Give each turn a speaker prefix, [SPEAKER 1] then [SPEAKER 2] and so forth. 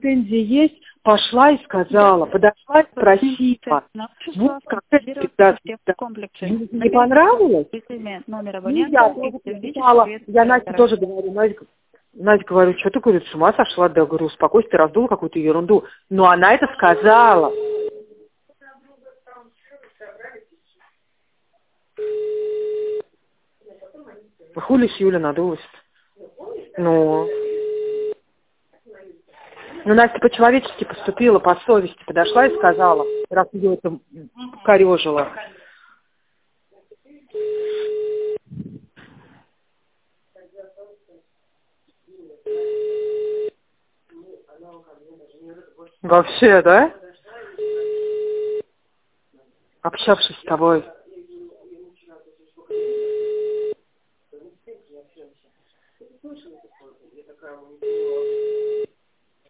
[SPEAKER 1] претензии есть, пошла и сказала, подошла и спросила. Вот как это не понравилось? Я Насте тоже говорю, Надя, говорю, что ты, говорит, с ума сошла? Да, говорю, успокойся, ты раздула какую-то ерунду. Но она это сказала. Хули с Юля надулась? Ну, Настя по-человечески поступила, по совести, подошла и сказала, раз ее это корёжило. Вообще, да? Общавшись с тобой.